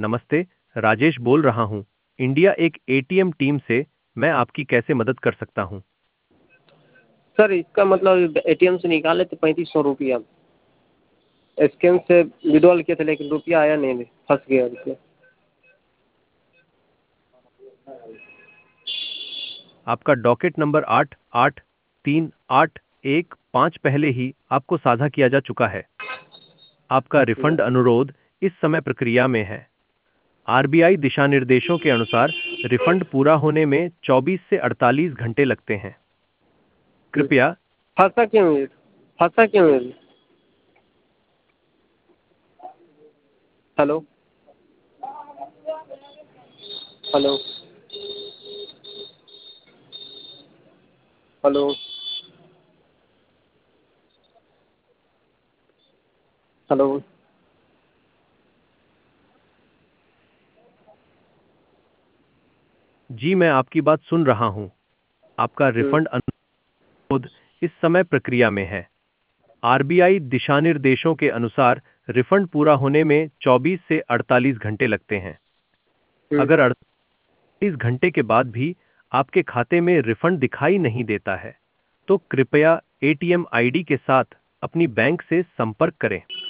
नमस्ते, राजेश बोल रहा हूँ। इंडिया एक एटीएम टीम से। मैं आपकी कैसे मदद कर सकता हूँ? सर इसका मतलब एटीएम से निकाले थे 3500 रुपया। स्कैन से विड्रॉल किए थे लेकिन रुपया आया नहीं, फंस गया इसमें। आपका डॉकेट नंबर 883815 पहले ही आपको साझा किया जा चुका है। आपका रिफंड अनुरोध इस समय प्रक्रिया में है। आरबीआई दिशा निर्देशों के अनुसार रिफंड पूरा होने में 24 से 48 घंटे लगते हैं। कृपया फंसा क्यों है? फंसा क्यों है? हेलो हेलो हेलो हेलो जी, मैं आपकी बात सुन रहा हूँ। आपका रिफंड अनुरोध इस समय प्रक्रिया में है। आरबीआई दिशा निर्देशों के अनुसार रिफंड पूरा होने में 24 से 48 घंटे लगते हैं। अगर 48 घंटे के बाद भी आपके खाते में रिफंड दिखाई नहीं देता है, तो कृपया एटीएम आईडी के साथ अपनी बैंक से संपर्क करें।